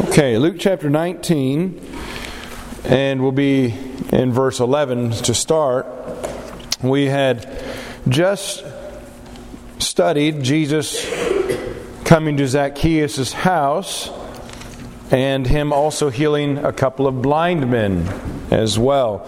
Okay, Luke chapter 19, and we'll be in verse 11 to start. We had just studied Jesus coming to Zacchaeus' house and him also healing a couple of blind men as well.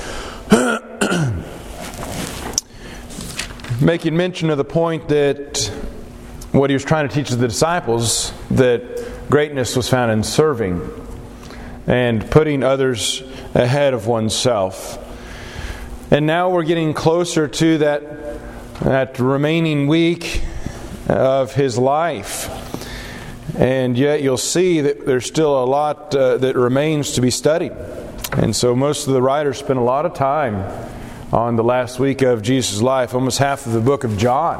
Making mention of the point that what he was trying to teach the disciples, that greatness was found in serving and putting others ahead of oneself. And now we're getting closer to that remaining week of his life. And yet you'll see that there's still a lot that remains to be studied. And so most of the writers spent a lot of time on the last week of Jesus' life. Almost half of the book of John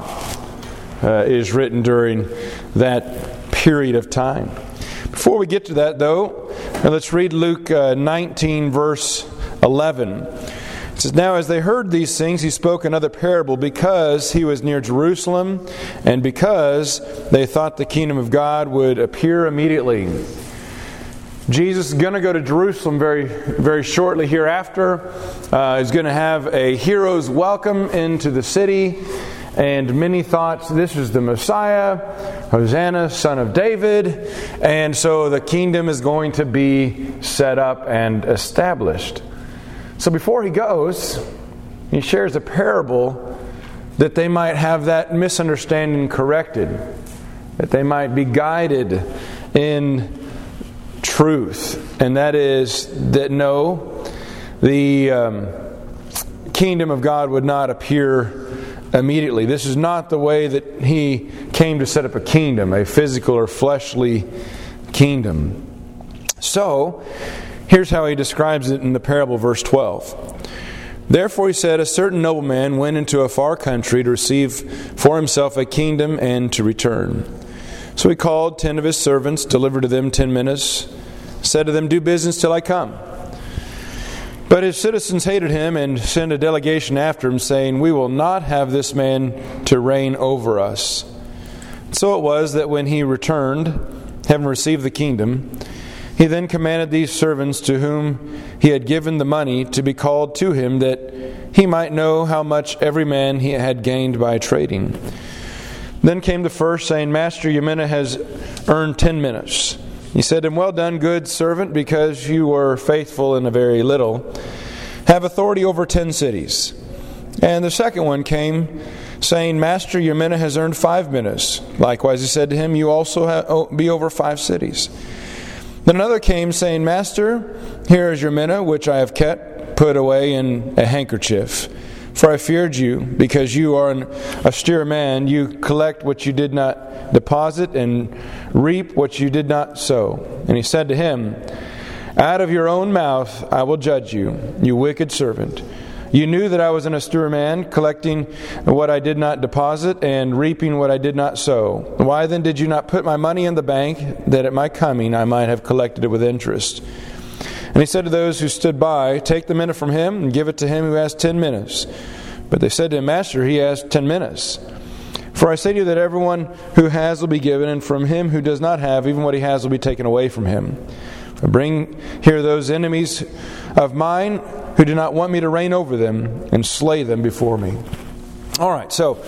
is written during that period of time. Before we get to that, though, let's read Luke 19, verse 11. It says, "Now as they heard these things, he spoke another parable, because he was near Jerusalem, and because they thought the kingdom of God would appear immediately." Jesus is going to go to Jerusalem very, very shortly hereafter. He's going to have a hero's welcome into the city. And many thought, this is the Messiah, Hosanna, son of David. And so the kingdom is going to be set up and established. So before he goes, he shares a parable that they might have that misunderstanding corrected, that they might be guided in truth. And that is that no, the kingdom of God would not appear immediately. This is not the way that he came to set up a kingdom, a physical or fleshly kingdom. So, here's how he describes it in the parable, verse 12. "Therefore he said, a certain nobleman went into a far country to receive for himself a kingdom and to return. So he called 10 of his servants, delivered to them 10 minas, said to them, 'Do business till I come.' But his citizens hated him and sent a delegation after him, saying, 'We will not have this man to reign over us.' So it was that when he returned, having received the kingdom, he then commanded these servants to whom he had given the money to be called to him, that he might know how much every man he had gained by trading. Then came the first, saying, 'Master, your mina has earned 10 minas.' He said to him, 'Well done, good servant, because you were faithful in a very little. Have authority over 10 cities.' And the second one came, saying, 'Master, your mina has earned 5 minas.' Likewise he said to him, 'You also be over 5 cities.' Then another came, saying, 'Master, here is your mina, which I have kept put away in a handkerchief. For I feared you, because you are an austere man. You collect what you did not deposit, and reap what you did not sow.' And he said to him, 'Out of your own mouth I will judge you, you wicked servant. You knew that I was an austere man, collecting what I did not deposit, and reaping what I did not sow. Why then did you not put my money in the bank, that at my coming I might have collected it with interest?' And he said to those who stood by, 'Take the mina from him, and give it to him who has 10 minas.' But they said to him, 'Master, he has 10 minas.' For I say to you that everyone who has will be given, and from him who does not have, even what he has will be taken away from him. Bring here those enemies of mine who do not want me to reign over them, and slay them before me.'" All right, so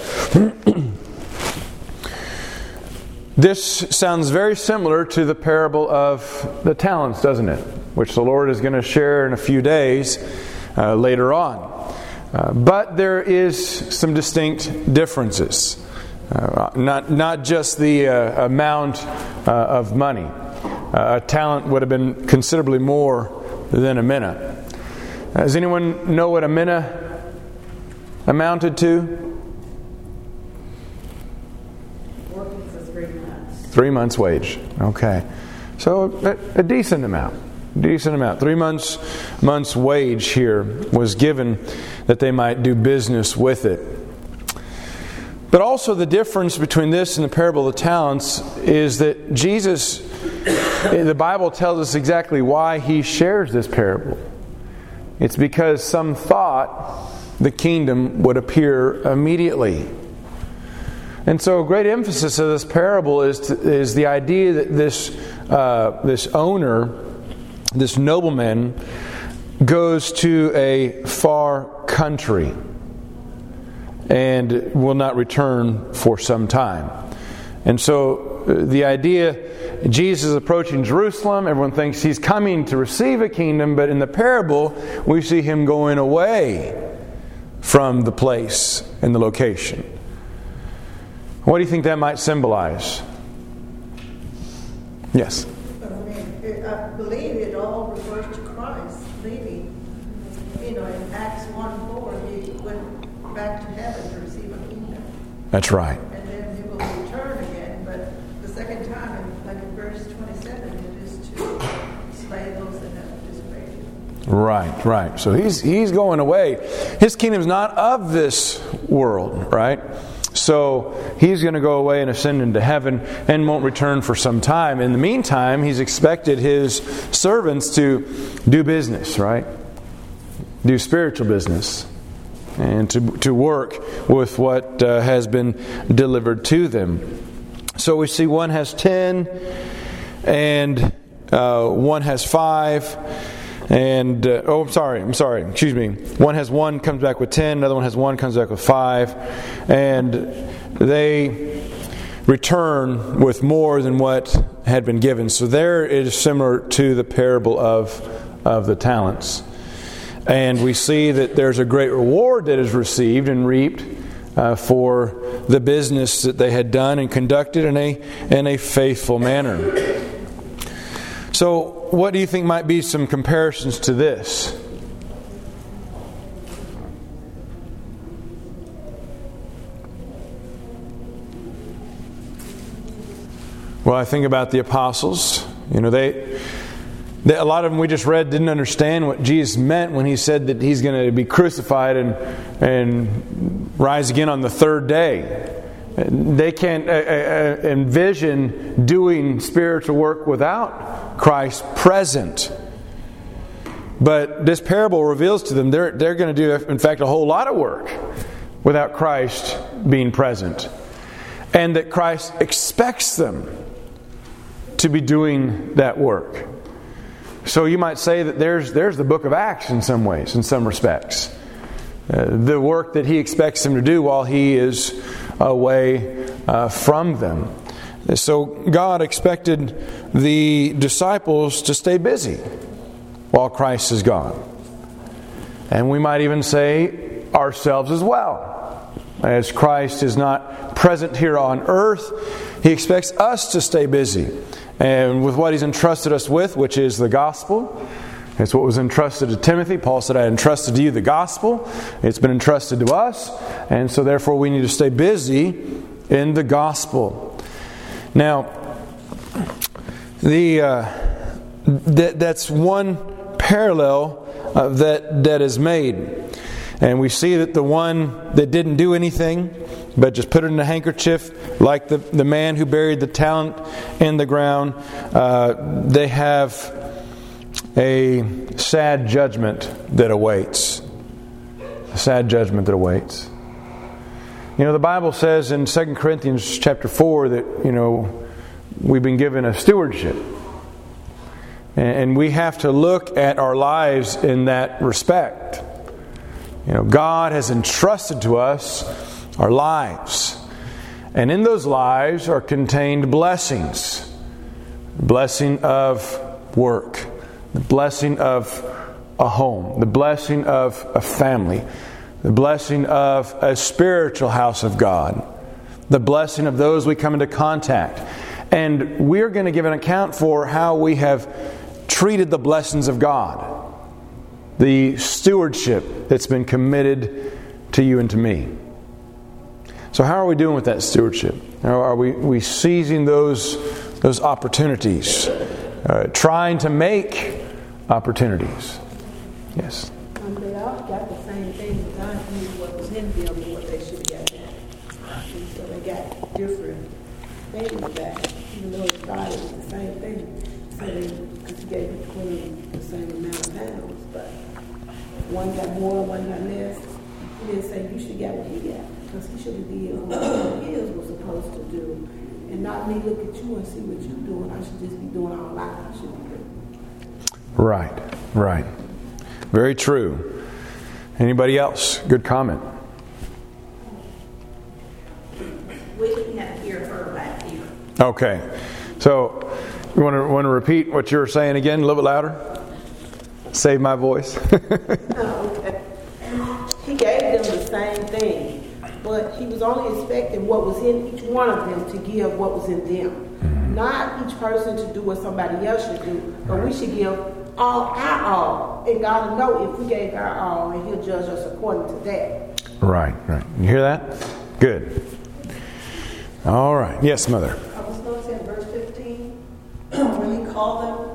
this sounds very similar to the parable of the talents, doesn't it? Which the Lord is going to share in a few days later on. But there is some distinct differences. Not just the amount of money. A talent would have been considerably more than a mina. Does anyone know what a mina amounted to? 3 months' wage. Okay. So a decent amount. 3 months' wage here was given that they might do business with it. But also the difference between this and the parable of the talents is that Jesus, the Bible tells us exactly why he shares this parable. It's because some thought the kingdom would appear immediately. And so a great emphasis of this parable is the idea that this owner, this nobleman, goes to a far country and will not return for some time. And so the idea, Jesus is approaching Jerusalem. Everyone thinks he's coming to receive a kingdom, but in the parable, we see him going away from the place and the location. What do you think that might symbolize? Yes? I believe it all refers to Christ leaving. In Acts 1:4, he went back to heaven to receive a kingdom. That's right. And then he will return again, but the second time, like in verse 27, it is to slay those that have disobeyed. Right. So he's going away. His kingdom's not of this world, right? So he's going to go away and ascend into heaven and won't return for some time. In the meantime, he's expected his servants to do business, right? Do spiritual business. And to work with what has been delivered to them. So we see one has 10 and one has 5. And, I'm sorry. Excuse me. One has 1, comes back with 10. Another one has 1, comes back with 5. And they return with more than what had been given. So there it is similar to the parable of the talents. And we see that there's a great reward that is received and reaped for the business that they had done and conducted in a faithful manner. So, what do you think might be some comparisons to this? Well, I think about the apostles. A lot of them we just read didn't understand what Jesus meant when he said that he's going to be crucified and rise again on the third day. They can't envision doing spiritual work without Christ present. But this parable reveals to them they're going to do, in fact, a whole lot of work without Christ being present. And that Christ expects them to be doing that work. So you might say that there's the book of Acts in some ways, in some respects. The work that he expects them to do while he is away from them. So God expected the disciples to stay busy while Christ is gone. And we might even say ourselves as well. As Christ is not present here on earth, he expects us to stay busy. And with what he's entrusted us with, which is the gospel. It's what was entrusted to Timothy. Paul said, I entrusted to you the gospel. It's been entrusted to us. And so therefore we need to stay busy in the gospel. Now, that's one parallel that is made. And we see that the one that didn't do anything, but just put it in a handkerchief, like the man who buried the talent in the ground, they have a sad judgment that awaits. A sad judgment that awaits. The Bible says in 2 Corinthians chapter 4 that, we've been given a stewardship. And we have to look at our lives in that respect. God has entrusted to us our lives. And in those lives are contained blessings. Blessing of work. The blessing of a home. The blessing of a family. The blessing of a spiritual house of God. The blessing of those we come into contact. And we're going to give an account for how we have treated the blessings of God. The stewardship that's been committed to you and to me. So how are we doing with that stewardship? Are we seizing those opportunities? Trying to make opportunities? Yes. They all got the same thing. God knew what was in them and what they should get. And so they got different things back, even though it started with the same thing. So they gave the queen the same amount of pounds, but one got more, one got less. He didn't say you should get what he got, because he should have did what his was supposed to do and not me look at you and see what you're doing. I should just be doing all I should be doing. Right. Very true. Anybody else? Good comment. We can hear her back here. Okay. So, you want to repeat what you were saying again a little bit louder? Save my voice. Okay. He gave them the same thing, but he was only expecting what was in each one of them to give what was in them. Mm-hmm. Not each person to do what somebody else should do, but we should give all our all. And God will know if we gave our all, and He'll judge us according to that. Right. You hear that? Good. All right. Yes, Mother. I was going to say in verse 15, when He called them,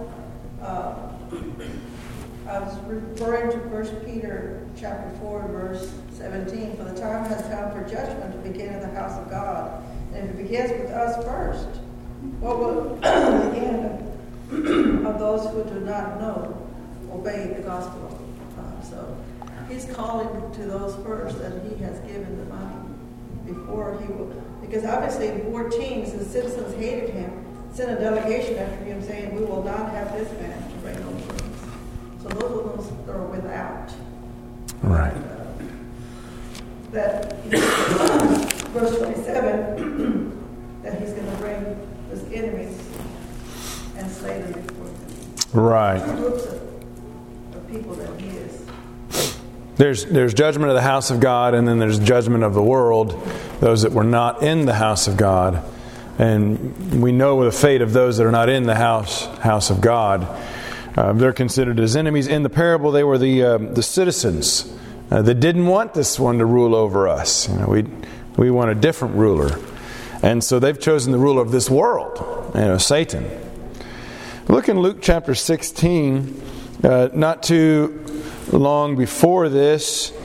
I was referring to 1 Peter chapter 4, verse 17. For the time has come for judgment to begin in the house of God. And if it begins with us first, what will the end of those who do not know obey the gospel of God? So He's calling to those first that He has given the money before He will. Because obviously in 14, the citizens hated Him, sent a delegation after Him saying, we will not have this man to reign over us. So those are those that are without. Right. That verse 27, that He's going to bring His enemies and slay them before them. Right. Two groups of people that He is. There's judgment of the house of God, and then there's judgment of the world, those that were not in the house of God. And we know the fate of those that are not in the house of God. They're considered as enemies. In the parable, they were the citizens that didn't want this one to rule over us. We want a different ruler. And so they've chosen the ruler of this world, Satan. Look in Luke chapter 16, not too long before this,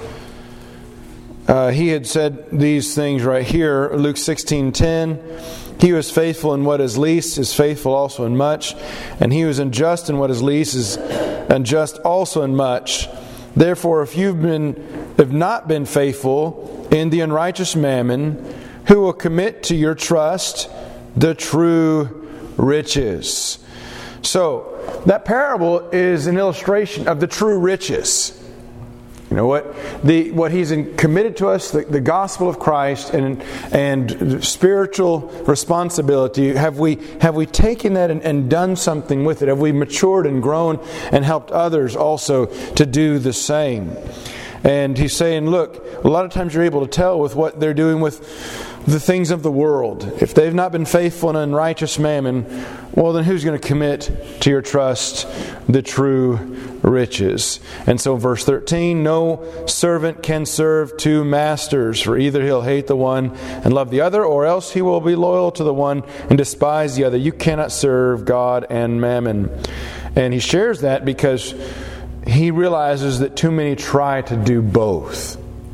he had said these things right here. Luke 16:10. He who is faithful in what is least is faithful also in much, and he who is unjust in what is least is unjust also in much. Therefore, if you've not been faithful in the unrighteous mammon, who will commit to your trust the true riches? So, that parable is an illustration of the true riches. You know what He's committed to us, the gospel of Christ and spiritual responsibility. Have we taken that and done something with it? Have we matured and grown and helped others also to do the same? And He's saying, look, a lot of times you're able to tell with what they're doing with the things of the world. If they've not been faithful in unrighteous mammon, well, then who's going to commit to your trust the true riches? And so verse 13, no servant can serve two masters, for either he'll hate the one and love the other, or else he will be loyal to the one and despise the other. You cannot serve God and mammon. And he shares that because he realizes that too many try to do both.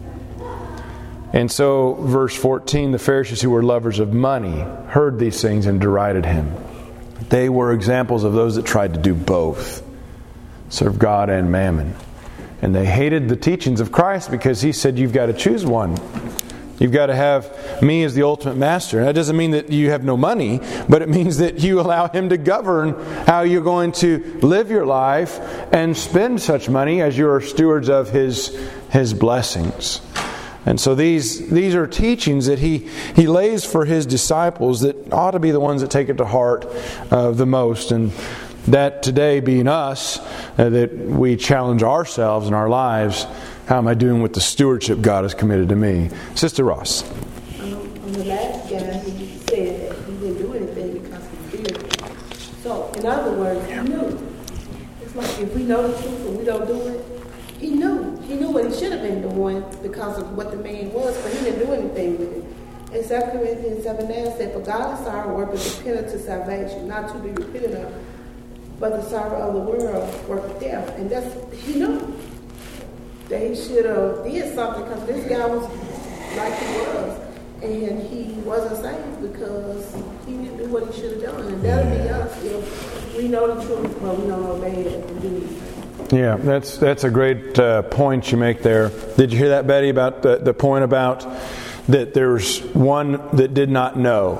And so, verse 14, the Pharisees who were lovers of money heard these things and derided Him. They were examples of those that tried to do both, serve God and mammon. And they hated the teachings of Christ because He said you've got to choose one. You've got to have me as the ultimate master. And that doesn't mean that you have no money, but it means that you allow Him to govern how you're going to live your life and spend such money as you are stewards of His blessings. And so these are teachings that he lays for His disciples that ought to be the ones that take it to heart the most. And that today being us, that we challenge ourselves in our lives. How am I doing with the stewardship God has committed to me? Sister Ross. On the last guy, he said that he didn't do anything because he feared it. So, in other words, he knew. It's like if we know the truth and we don't do it, he knew. He knew what he should have been doing because of what the man was, but he didn't do anything with it. And 2 Corinthians 7:9 said, for godly sorrow worketh repentance to salvation, not to be repented of, but the sorrow of the world worketh death. And he knew that he should have did something because this guy was like he was. And he wasn't saved because he didn't do what he should have done. And that'll be us if we know the truth, but we don't obey it and do anything. Yeah, that's a great point you make there. Did you hear that, Betty, about the point about that there's one that did not know?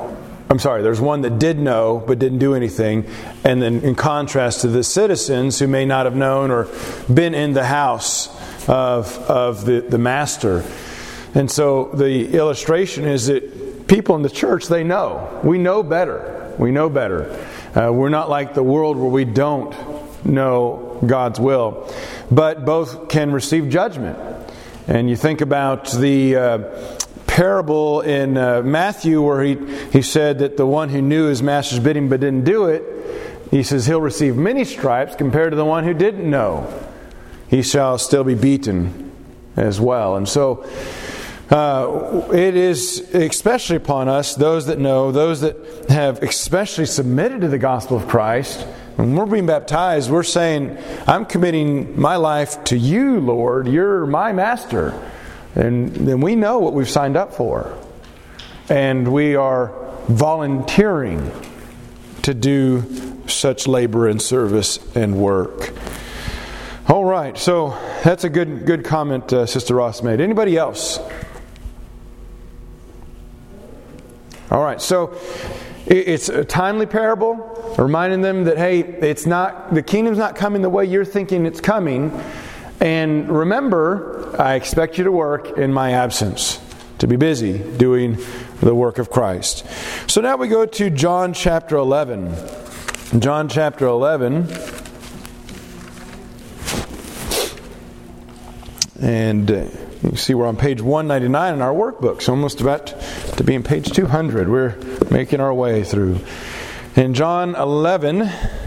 there's one that did know but didn't do anything, and then in contrast to the citizens who may not have known or been in the house of the master. And so the illustration is that people in the church, they know. We know better. We know better. We're not like the world where we don't know God's will. But both can receive judgment. And you think about the parable in Matthew where he said that the one who knew his master's bidding but didn't do it, he says he'll receive many stripes compared to the one who didn't know. He shall still be beaten as well. And so it is especially upon us, those that know, those that have especially submitted to the gospel of Christ. When we're being baptized, we're saying, I'm committing my life to you, Lord. You're my master. And then we know what we've signed up for. And we are volunteering to do such labor and service and work. All right, so that's a good comment Sister Ross made. Anybody else? All right, so it's a timely parable, reminding them that, hey, the kingdom's not coming the way you're thinking it's coming. And remember, I expect you to work in my absence, to be busy doing the work of Christ. So now we go to John chapter 11. John chapter 11. And you see we're on page 199 in our workbook. So almost about to be in page 200. We're making our way through. In John 11,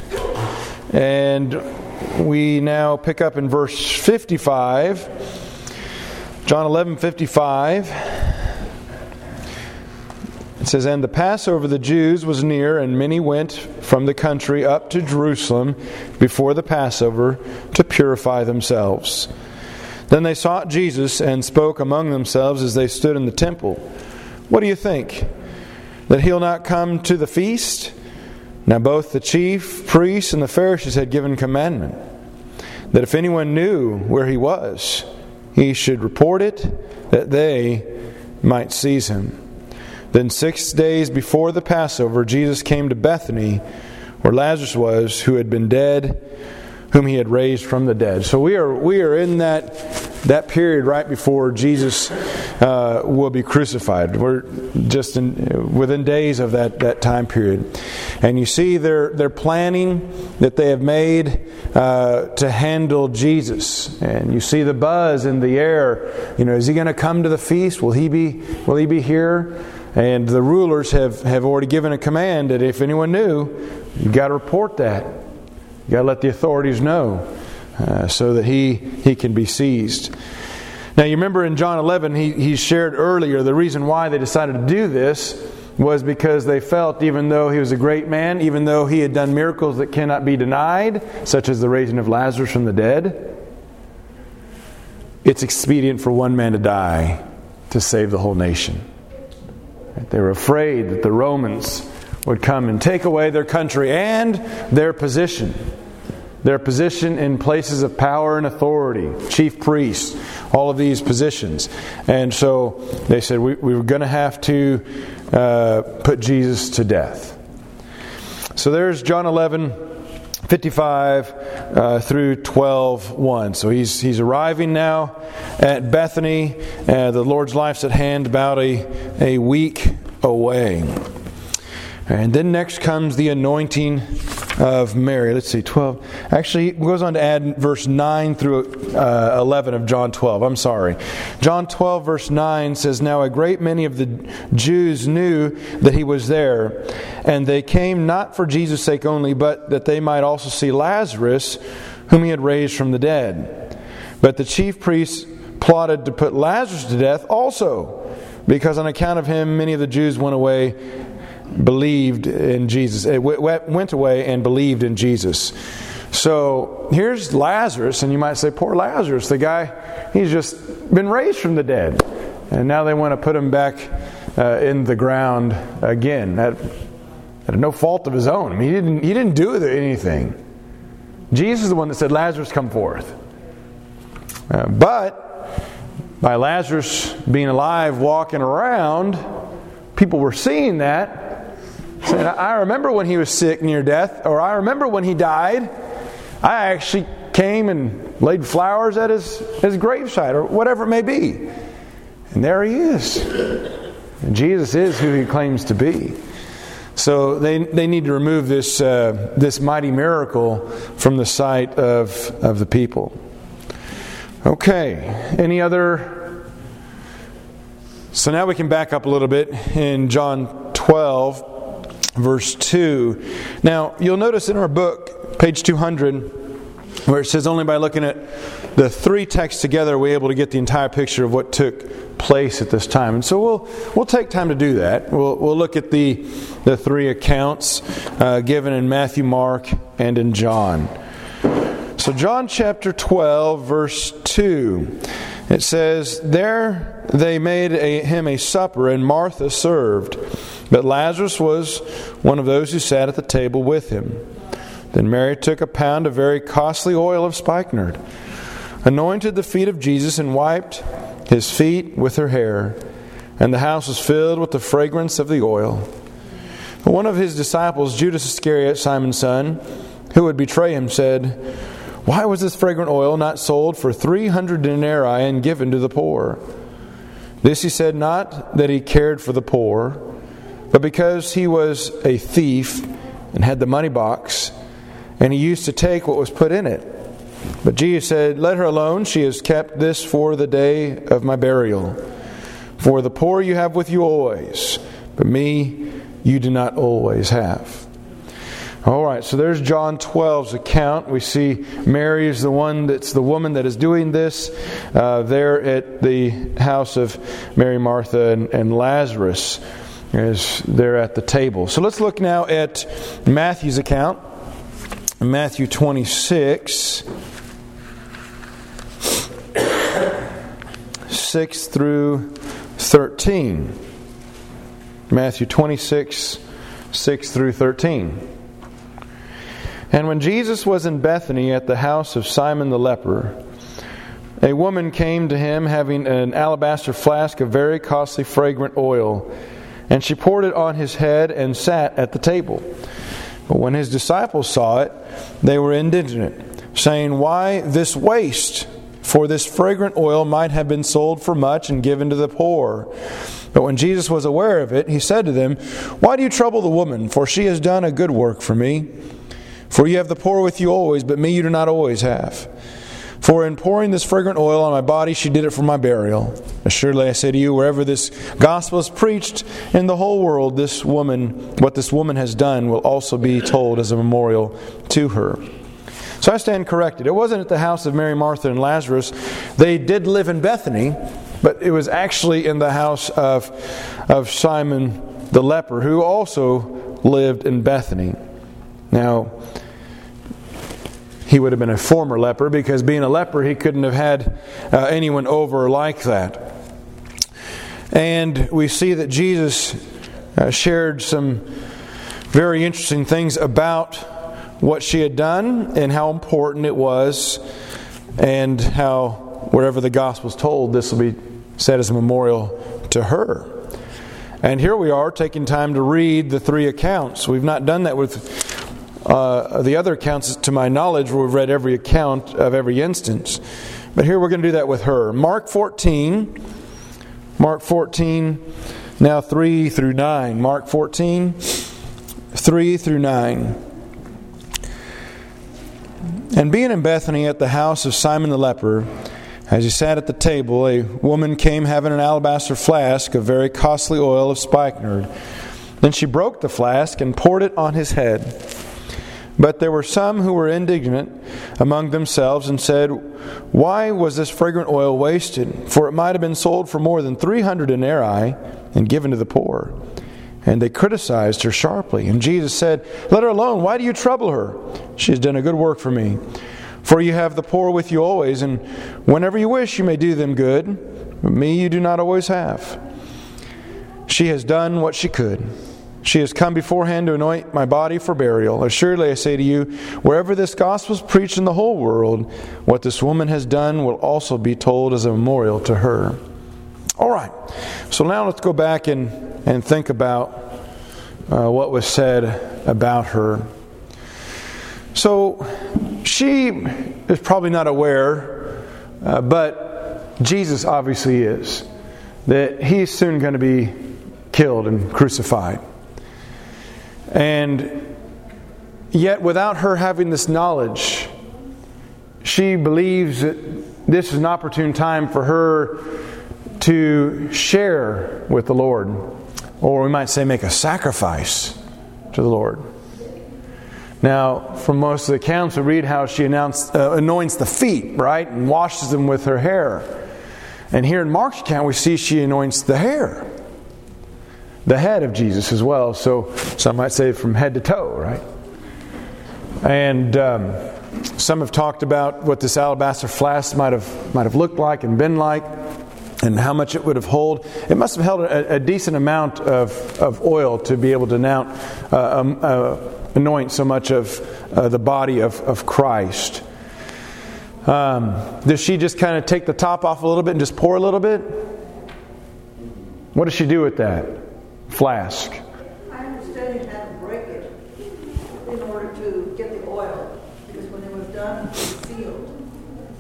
and we now pick up in verse 55. John 11:55. It says, "And the Passover of the Jews was near, and many went from the country up to Jerusalem before the Passover to purify themselves. Then they sought Jesus and spoke among themselves as they stood in the temple. 'What do you think? That he'll not come to the feast?' Now both the chief priests and the Pharisees had given commandment that if anyone knew where he was, he should report it, that they might seize him. Then 6 days before the Passover, Jesus came to Bethany, where Lazarus was, who had been dead, whom he had raised from the dead." So we are in that period right before Jesus will be crucified. We're just within days of that time period, and you see they're planning that they have made to handle Jesus, and you see the buzz in the air. You know, is he going to come to the feast? Will he be here? And the rulers have already given a command that if anyone knew, you've got to report that. You've got to let the authorities know so that he can be seized. Now you remember in John 11, he shared earlier the reason why they decided to do this was because they felt, even though he was a great man, even though he had done miracles that cannot be denied, such as the raising of Lazarus from the dead, it's expedient for one man to die to save the whole nation. They were afraid that the Romans would come and take away their country and their position in places of power and authority, chief priests, all of these positions. And so they said we were going to have to put Jesus to death. So there's John 11:55 through 12:1. So he's arriving now at Bethany. The Lord's life's at hand, about a week away. And then next comes the anointing of Mary. Let's see, 12. Actually, it goes on to add verse 9 through 11 of John 12. I'm sorry. John 12 verse 9 says, "Now a great many of the Jews knew that he was there, and they came not for Jesus' sake only, but that they might also see Lazarus, whom he had raised from the dead. But the chief priests plotted to put Lazarus to death also, because on account of him many of the Jews went away believed in Jesus. It went away and believed in Jesus." So here's Lazarus, and you might say, poor Lazarus, the guy, he's just been raised from the dead, and now they want to put him back in the ground again. At no fault of his own. I mean, he didn't do anything. Jesus is the one that said, "Lazarus, come forth." But by Lazarus being alive, walking around, people were seeing that, Saying, I remember when he was sick near death, or I remember when he died. I actually came and laid flowers at his gravesite, or whatever it may be. And there he is. And Jesus is who he claims to be. So they need to remove this mighty miracle from the sight of the people. Okay. Any other? So now we can back up a little bit in John 12, verse 2. Now, you'll notice in our book, page 200, where it says only by looking at the three texts together are we able to get the entire picture of what took place at this time. And so we'll take time to do that. We'll look at the three accounts given in Matthew, Mark, and in John. So John chapter 12, verse 2, it says, "There they made him a supper, and Martha served. But Lazarus was one of those who sat at the table with him. Then Mary took a pound of very costly oil of spikenard, anointed the feet of Jesus, and wiped his feet with her hair. And the house was filled with the fragrance of the oil. One of his disciples, Judas Iscariot, Simon's son, who would betray him, said, 'Why was this fragrant oil not sold for 300 denarii and given to the poor?' This he said not that he cared for the poor, but because he was a thief and had the money box, and he used to take what was put in it. But Jesus said, 'Let her alone. She has kept this for the day of my burial. For the poor you have with you always, but me you do not always have.'" All right, so there's John 12's account. We see Mary is the woman that is doing this there at the house of Mary, Martha, and Lazarus is there at the table. So let's look now at Matthew's account. Matthew 26, 6 through 13. Matthew 26, 6 through 13. "And when Jesus was in Bethany at the house of Simon the leper, a woman came to him having an alabaster flask of very costly fragrant oil, and she poured it on his head and sat at the table. But when his disciples saw it, they were indignant, saying, 'Why this waste? For this fragrant oil might have been sold for much and given to the poor.' But when Jesus was aware of it, he said to them, 'Why do you trouble the woman? For she has done a good work for me. For you have the poor with you always, but me you do not always have. For in pouring this fragrant oil on my body, she did it for my burial. Assuredly I say to you, wherever this gospel is preached in the whole world, what this woman has done will also be told as a memorial to her.'" So I stand corrected. It wasn't at the house of Mary, Martha, and Lazarus. They did live in Bethany, but it was actually in the house of Simon the leper, who also lived in Bethany. Now, he would have been a former leper, because being a leper, he couldn't have had anyone over like that. And we see that Jesus shared some very interesting things about what she had done and how important it was, and how wherever the gospel is told, this will be said as a memorial to her. And here we are taking time to read the three accounts. We've not done that with the other accounts, to my knowledge, where we've read every account of every instance. But here we're going to do that with her. Mark 14, now 3 through 9. Mark 14, 3 through 9. "And being in Bethany at the house of Simon the leper, as he sat at the table, a woman came having an alabaster flask of very costly oil of spikenard. Then she broke the flask and poured it on his head. But there were some who were indignant among themselves and said, 'Why was this fragrant oil wasted? For it might have been sold for more than 300 denarii and given to the poor.' And they criticized her sharply. And Jesus said, 'Let her alone. Why do you trouble her? She has done a good work for me. For you have the poor with you always, and whenever you wish you may do them good. But me you do not always have. She has done what she could. She has come beforehand to anoint my body for burial. Assuredly I say to you, wherever this gospel is preached in the whole world, what this woman has done will also be told as a memorial to her.'" All right. So now let's go back and think about what was said about her. So she is probably not aware, but Jesus obviously is, that He's soon going to be killed and crucified. And yet, without her having this knowledge, she believes that this is an opportune time for her to share with the Lord, or we might say make a sacrifice to the Lord. Now, from most of the accounts, we read how she anoints the feet, right, and washes them with her hair. And here in Mark's account, we see she anoints the hair, the head of Jesus as well. So some might say from head to toe, right? And some have talked about what this alabaster flask might have looked like and been like, and how much it would have held. It must have held a decent amount of oil to be able to anoint so much of the body of Christ. Does she just kind of take the top off a little bit and just pour a little bit? What does she do with that flask? I understand you had to break it in order to get the oil, because when it was done, it was sealed.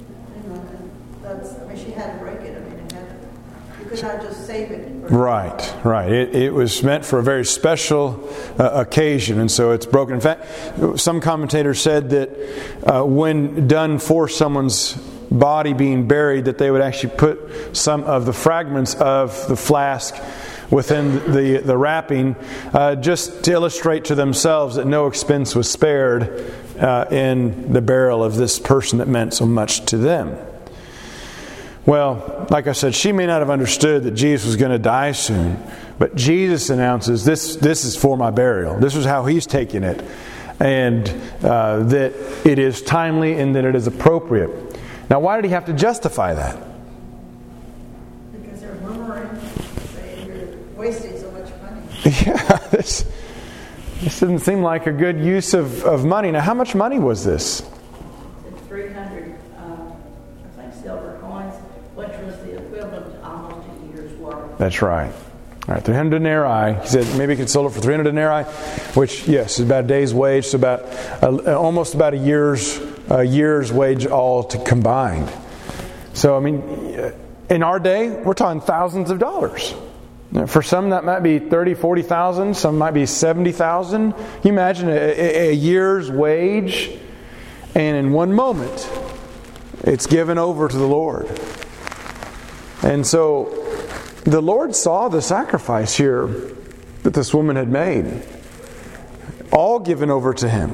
And she had to break it. You could not just save it. Right. It was meant for a very special occasion, and so it's broken. In fact, some commentators said that when done for someone's body being buried, that they would actually put some of the fragments of the flask within the wrapping, just to illustrate to themselves that no expense was spared in the burial of this person that meant so much to them. Well, like I said, she may not have understood that Jesus was going to die soon, but Jesus announces, this is for my burial. This is how He's taking it, and that it is timely and that it is appropriate. Now, why did He have to justify that? Because they're murmuring, saying you're wasting so much money. Yeah, this didn't seem like a good use of money. Now, how much money was this? 300, I think, silver coins, which was the equivalent to almost a year's work. That's right. All right, 300 denarii. He said maybe he could sell it for 300 denarii, which, yes, is about a day's wage, so about almost about a year's wage all to combined. So, I mean, in our day, we're talking thousands of dollars. For some, that might be 30, 40,000. Some might be 70,000. You imagine a year's wage, and in one moment, it's given over to the Lord. And so the Lord saw the sacrifice here that this woman had made, all given over to Him.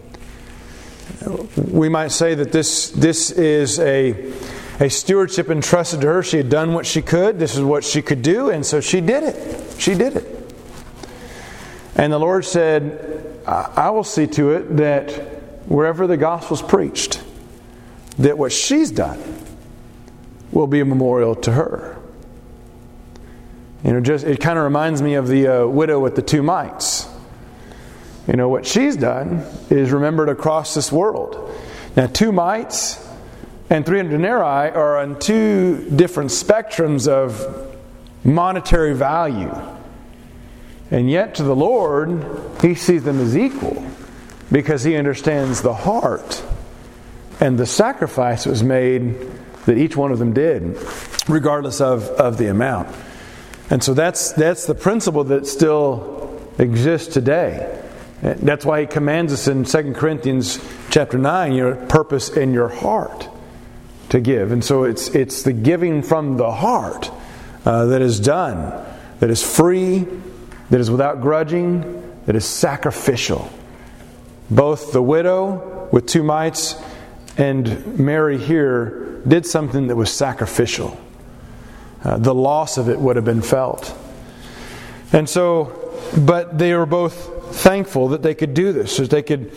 We might say that this is a stewardship entrusted to her. She had done what she could. This is what she could do, and so she did it. She did it. And the Lord said, I will see to it that wherever the gospel's preached, that what she's done will be a memorial to her. You know, just it kind of reminds me of the widow with the 2 mites. You know, what she's done is remembered across this world. Now, 2 mites and 300 denarii are on 2 different spectrums of monetary value. And yet to the Lord, He sees them as equal, because He understands the heart and the sacrifice that was made that each one of them did, regardless of the amount. And so that's the principle that still exists today. That's why He commands us in 2 Corinthians chapter 9, your purpose in your heart to give. And so it's the giving from the heart that is done, that is free, that is without grudging, that is sacrificial. Both the widow with 2 mites and Mary here did something that was sacrificial. The loss of it would have been felt. And so, but they were both thankful that they could do this, that they could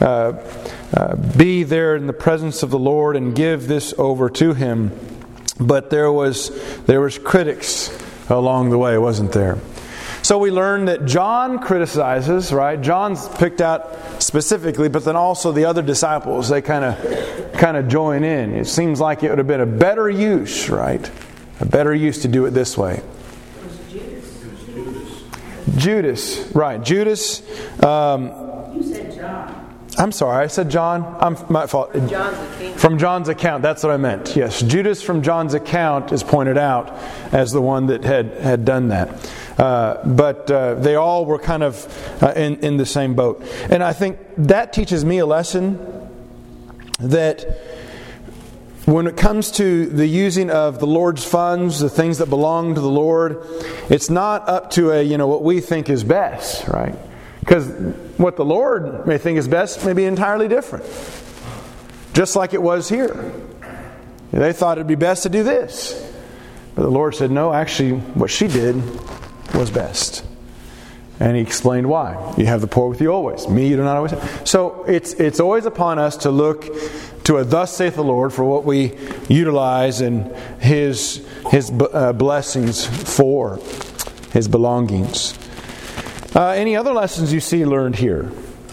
be there in the presence of the Lord and give this over to Him. But there was critics along the way, wasn't there? So we learned that John criticizes, right? John's picked out specifically, but then also the other disciples, they kind of join in. It seems like it would have been a better use, right? A better use to do it this way. Judas, right. Judas. You said John. I'm sorry, I said John. My fault. From John's account, that's what I meant. Yes, Judas from John's account is pointed out as the one that had done that. But they all were kind of in the same boat. And I think that teaches me a lesson that when it comes to the using of the Lord's funds, the things that belong to the Lord, it's not up to what we think is best, right? Because what the Lord may think is best may be entirely different. Just like it was here. They thought it'd be best to do this. But the Lord said, no, actually what she did was best. And He explained why. You have the poor with you always. Me you do not always have. So it's always upon us to look to a thus saith the Lord for what we utilize and His blessings for, His belongings. Any other lessons you see learned here?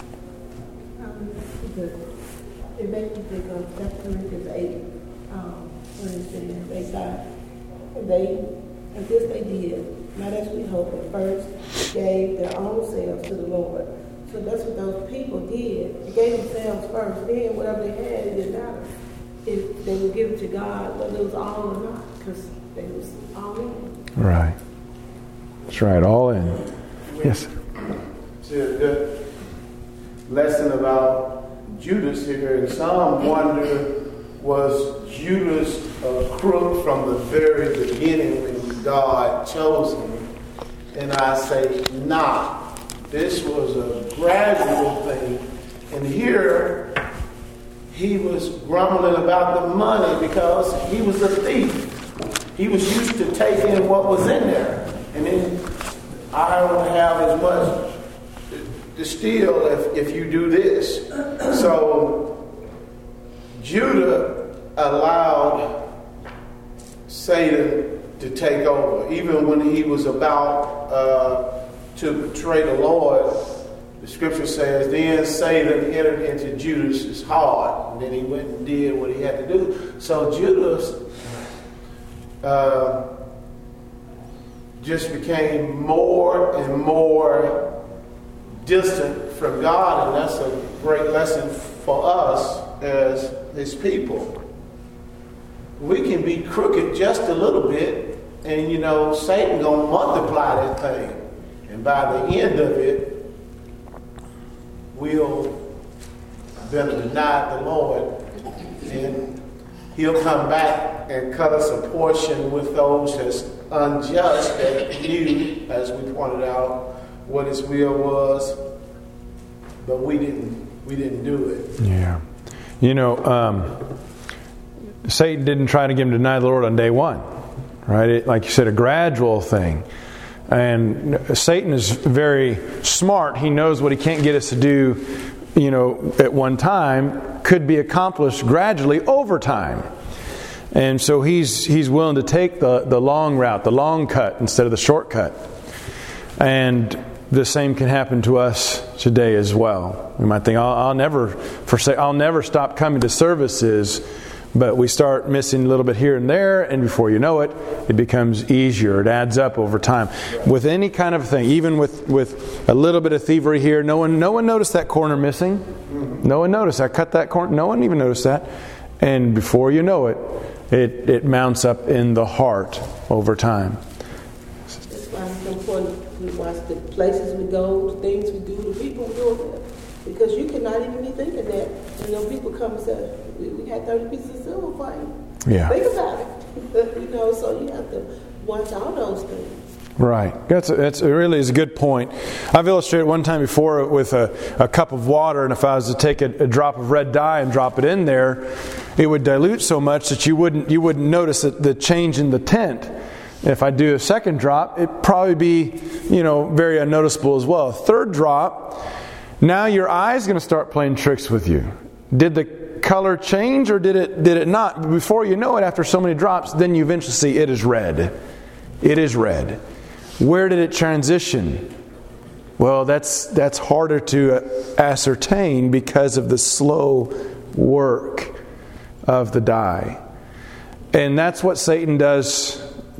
It makes me think of 2 Corinthians 8, when it says I guess they did, not as we hope at first, gave their own selves to the Lord. So that's what those people did. They gave themselves first. Then whatever they had, it didn't matter if they would give it to God, whether it was all or not, because they was all in. Right. That's right, all in. Yes. See a good lesson about Judas here. And some wonder, was Judas a crook from the very beginning when God chose him? And I say not. This was a gradual thing. And here he was grumbling about the money because he was a thief. He was used to taking what was in there. And then I don't have as much to steal if you do this. So Judah allowed Satan to take over. Even when he was about to betray the Lord, the scripture says, then Satan entered into Judas's heart. And then he went and did what he had to do. So Judas just became more and more distant from God, and that's a great lesson for us as His people. We can be crooked just a little bit, and Satan gonna multiply that thing, and by the end of it, we'll been denied the Lord, and He'll come back and cut us a portion with those that's unjust, that knew, as we pointed out, what His will was, but we didn't do it. Yeah. Satan didn't try to get him to deny the Lord on day one, right? Like you said, a gradual thing. And Satan is very smart. He knows what he can't get us to do, at one time could be accomplished gradually over time. And so he's willing to take the long route, the long cut instead of the shortcut. And the same can happen to us today as well. We might think, I'll never stop coming to services, but we start missing a little bit here and there, and before you know it, it becomes easier. It adds up over time. With any kind of thing, even with a little bit of thievery here, no one noticed that corner missing. No one noticed. I cut that corner. No one even noticed that. And before you know it, it mounts up in the heart over time. That's why it's so important we watch the places we go, the things we do, the people we do with. Because you cannot even be thinking that. People come and say, we had 30 pieces of silver for you. Yeah. Think about it. So you have to watch all those things. Right. It really is a good point. I've illustrated one time before with a cup of water, and if I was to take a drop of red dye and drop it in there, it would dilute so much that you wouldn't notice the change in the tint. If I do a second drop, it'd probably be, very unnoticeable as well. A third drop, now your eye's going to start playing tricks with you. Did the color change or did it not? Before you know it, after so many drops, then you eventually see it is red. It is red. Where did it transition? Well, that's harder to ascertain because of the slow work of the dye. And that's what Satan does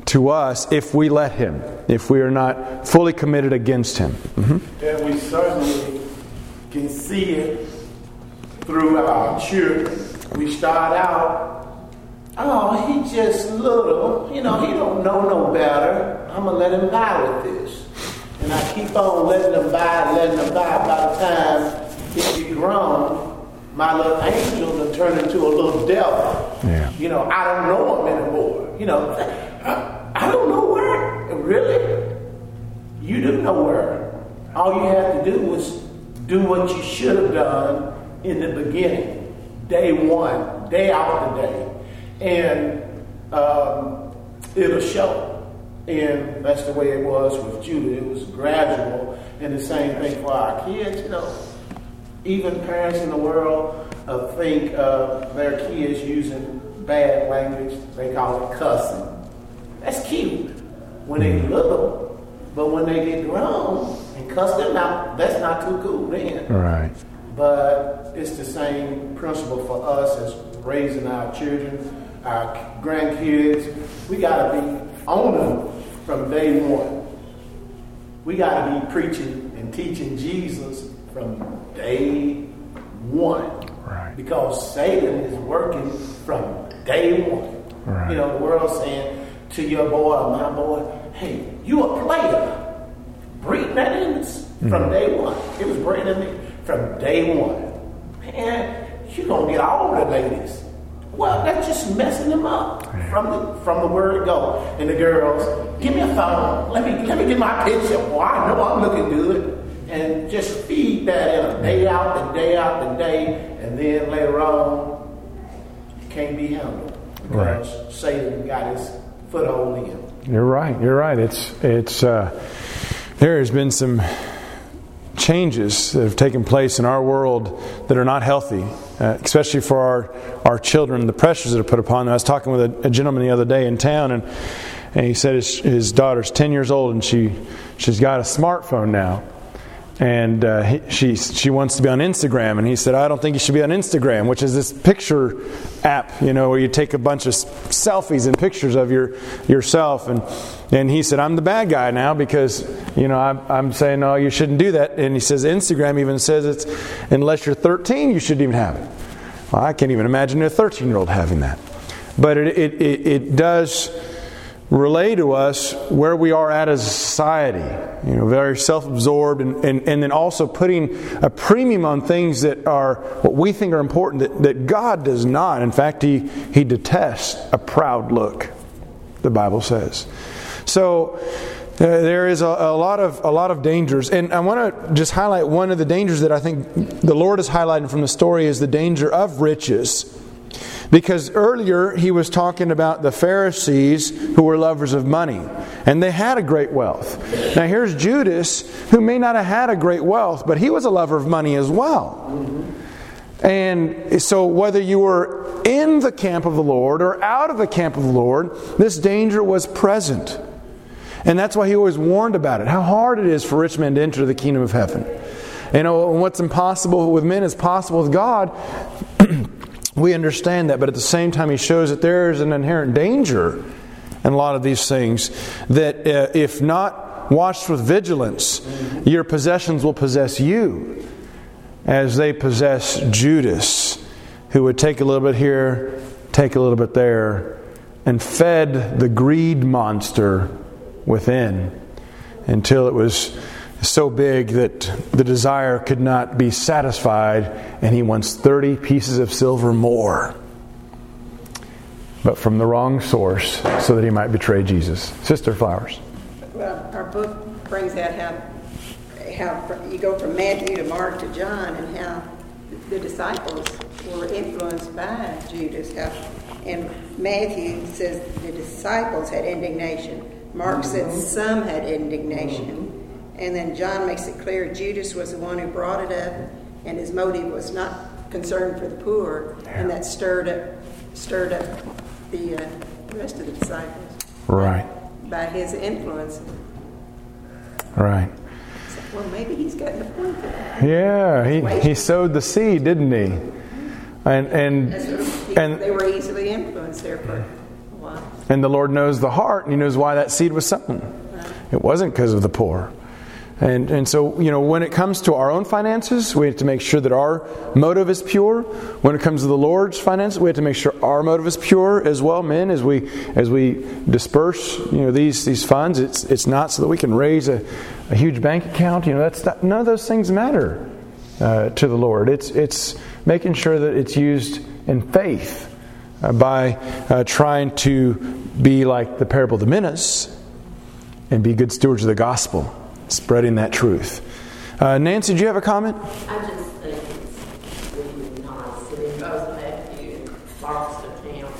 to us if we let Him, if we are not fully committed against Him. Mm-hmm. And we certainly can see it through our children. We start out, oh, he just little, he don't know no better. I'm going to let him buy with this. And I keep on letting them buy. By the time he get grown, my little angel will turn into a little devil. Yeah. I don't know him anymore. I don't know where. Really? You do know where. All you have to do was do what you should have done in the beginning. Day one, day after day. And it'll show. And that's the way it was with Judah. It was gradual. And the same thing for our kids. Even parents in the world think their kids using bad language. They call it cussing. That's cute when they're little. But when they get grown and cuss them out, that's not too cool then. Right. But it's the same principle for us as raising our children, our grandkids. We got to be on them from day one. We got to be preaching and teaching Jesus from day one. Right. Because Satan is working from day one. Right. The world's saying to your boy or my boy, hey, you a player. Breed that in us from day one. It was bringing me from day one. Man, you're going to get all the ladies. Well, that's just messing them up from the word go. And the girls, give me a phone. Let me get my picture. Well, I know I'm looking good. And just feed that in day out and day out and day. And then later on, it can't be handled. Because Satan got his foothold in. You're right. It's there has been some changes that have taken place in our world that are not healthy, especially for our children, the pressures that are put upon them. I was talking with a gentleman the other day in town, and he said his daughter's 10 years old, and she's got a smartphone now. And she wants to be on Instagram, and he said, I don't think you should be on Instagram, which is this picture app, where you take a bunch of selfies and pictures of yourself. And he said, I'm the bad guy now because I'm saying no, you shouldn't do that. And he says Instagram even says it's unless you're 13, you shouldn't even have it. Well, I can't even imagine a 13-year-old having that. But it does relay to us where we are at as a society, very self-absorbed, and then also putting a premium on things that are what we think are important that God does not. In fact, He detests a proud look, the Bible says. So there is a lot of dangers, and I want to just highlight one of the dangers that I think the Lord is highlighting from the story is the danger of riches. Because earlier he was talking about the Pharisees who were lovers of money. And they had a great wealth. Now here's Judas, who may not have had a great wealth, but he was a lover of money as well. Mm-hmm. And so whether you were in the camp of the Lord or out of the camp of the Lord, this danger was present. And that's why he always warned about it. How hard it is for rich men to enter the kingdom of heaven. What's impossible with men is possible with God. We understand that, but at the same time He shows that there is an inherent danger in a lot of these things, that if not watched with vigilance, your possessions will possess you, as they possess Judas, who would take a little bit here, take a little bit there, and fed the greed monster within until it was so big that the desire could not be satisfied, and he wants 30 pieces of silver more, but from the wrong source, so that he might betray Jesus. Sister Flowers. Well, our book brings out how you go from Matthew to Mark to John, and how the disciples were influenced by Judas. And Matthew says the disciples had indignation. Mark said some had indignation. And then John makes it clear Judas was the one who brought it up, and his motive was not concern for the poor, and that stirred up the rest of the disciples. Right. By his influence. Right. So, well, maybe he's gotten a point there. Yeah, he sowed the seed, didn't he? And they were easily influenced there for a And the Lord knows the heart, and He knows why that seed was sown. It wasn't because of the poor. And so, when it comes to our own finances, we have to make sure that our motive is pure. When it comes to the Lord's finances, we have to make sure our motive is pure as well, men. As we disperse, these funds, it's not so that we can raise a huge bank account. That's not, none of those things matter to the Lord. It's making sure that it's used in faith by trying to be like the parable of the minas and be good stewards of the gospel. Spreading that truth. Nancy, do you have a comment? I just think it's really nice that in both Matthew and Mark's account,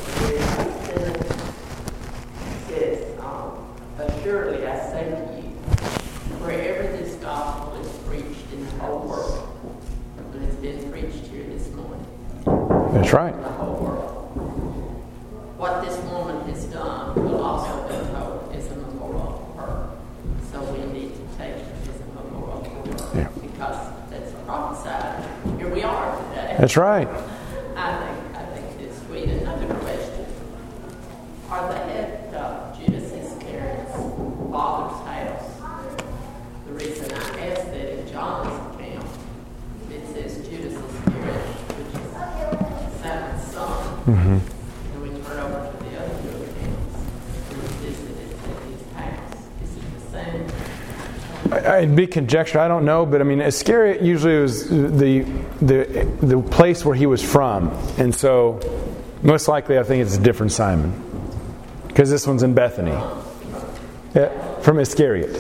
it says, assuredly I say to you, wherever this gospel is preached in the whole world, and it's been preached here this morning. That's right. In the whole world. What this woman has done will also be told as a memorial for her. So we need to take it as a memorial for her because that's prophesied. Here we are today. That's right. I think it's sweet. Another question. Are they at Judas Iscariot's father's house? The reason I ask that in John's account, it says Judas Iscariot, which is Simon's son. Mm-hmm. And we turn over to the other two accounts. It was visited at his house. Is it the same? It'd be conjecture. I don't know, but Iscariot usually was the place where he was from, and so most likely I think it's a different Simon, because this one's in Bethany. Yeah, from Iscariot.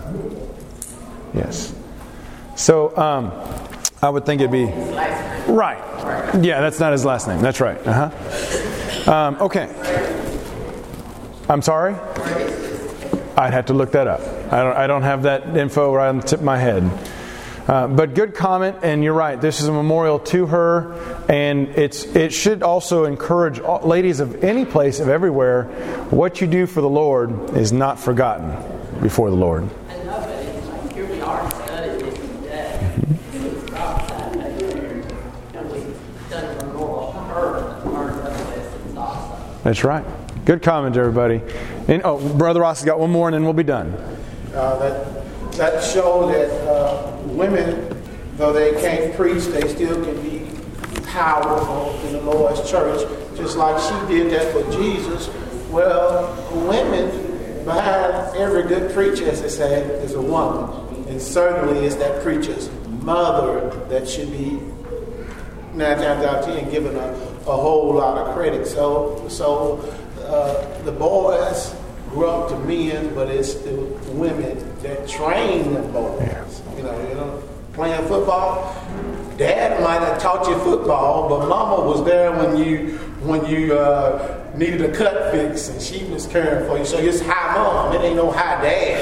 Yes. So I would think it'd be right. Yeah, that's not his last name. That's right. Okay. I'm sorry? I'd have to look that up. I don't have that info right on the tip of my head. But good comment, and you're right. This is a memorial to her, and it should also encourage ladies of any place, of everywhere, what you do for the Lord is not forgotten before the Lord. I know, but it's like here we are studying this today. It was prophesied back there, and we've done a memorial for her and learned other lessons also. That's right. Good comment, everybody. And Brother Ross has got one more, and then we'll be done. That shows that women, though they can't preach, they still can be powerful in the Lord's church, just like she did that for Jesus. Well, women, behind every good preacher, as they say, is a woman. And certainly it's that preacher's mother that should be 9 times out of 10 given a whole lot of credit. So the boys grew up to men, but it's the women that train the boys. Yeah. Playing football. Dad might have taught you football, but Mama was there when you needed a cut fix, and she was caring for you. So it's hi mom. It ain't no hi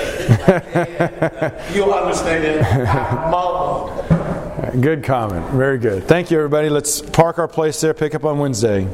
dad. You'll understand hi mama. Good comment. Very good. Thank you, everybody. Let's park our place there. Pick up on Wednesday.